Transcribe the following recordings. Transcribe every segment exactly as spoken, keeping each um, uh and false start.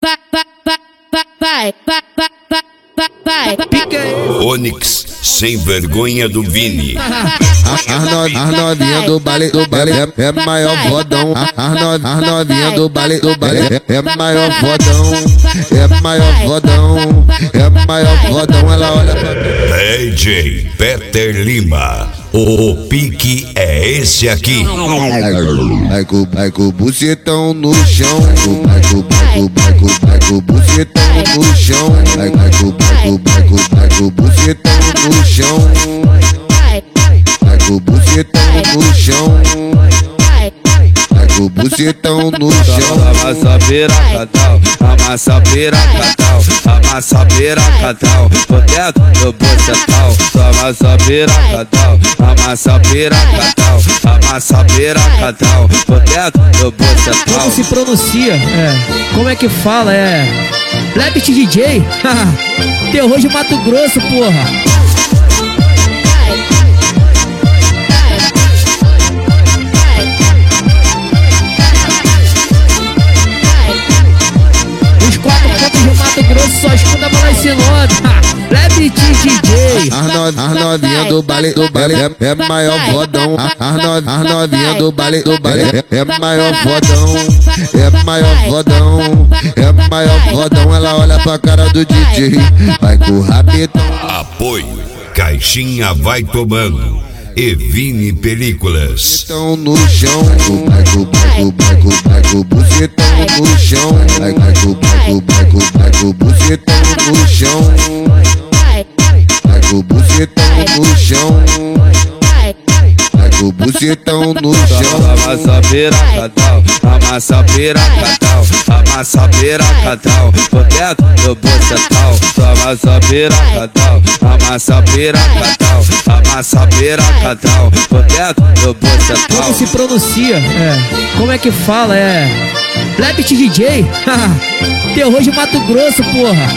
vai, vai, vai, vai, vai. Onix, sem vergonha do Vini. As no, as novinhas do baile, do baile é, é maior fodão. As no, as novinhas do baile, do baile é, é maior fodão. É maior fodão. É maior fodão. Ela olha pra D J Peter Lima. O pique é esse aqui. Vai com, vai com o bucetão no chão. Vai com, vai com, vai com, vai com o bucetão no chão. Vai, vai com, vai com, vai com, vai com o bucetão no chão. Vai com o bucetão no chão. Vai com o bucetão no chão. Amassa piracatal, amassa piracatal, amassa piracatal, tô dentro do bucetal. Amassa piracatal, amassa piracatal, amassa piracatal, tô dentro do bucetal. Como se pronuncia? É. Como é que fala? É. Lebit D J? Terror de Mato Grosso, porra. Mato Grosso só escuta falar esse nome. Lebit D J. As, no, as novinhas do baile, do baile é, é maior fodão. As, no, as novinhas do baile, do baile é, é maior fodão. É maior fodão. É maior fodão. Ela olha pra cara do D J. Vai com o rabetão. Apoio Caixinha Vai Tomando e Vini Películas. Bucetão no chão. Vai com, vai com, vai com, vai com o bucetão no chão. Vai, vai com, vai com, vai com, vai com o bucetão no chão. Vai com o bucetão no chão. Vai com o bucetão no chão. Amassa piracatal, amassa piracatal, amassa piracatal, tô dentro do bucetal. Amassa piracatal, amassa piracatal, amassa piracatal, tô dentro do bucetal. Como se pronuncia? É. Como é que fala? É. Lebit D J? Terror de Mato Grosso, porra.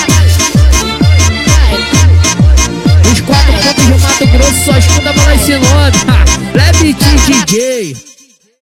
Os quatro pontos de Mato Grosso só escuta falar esse nome.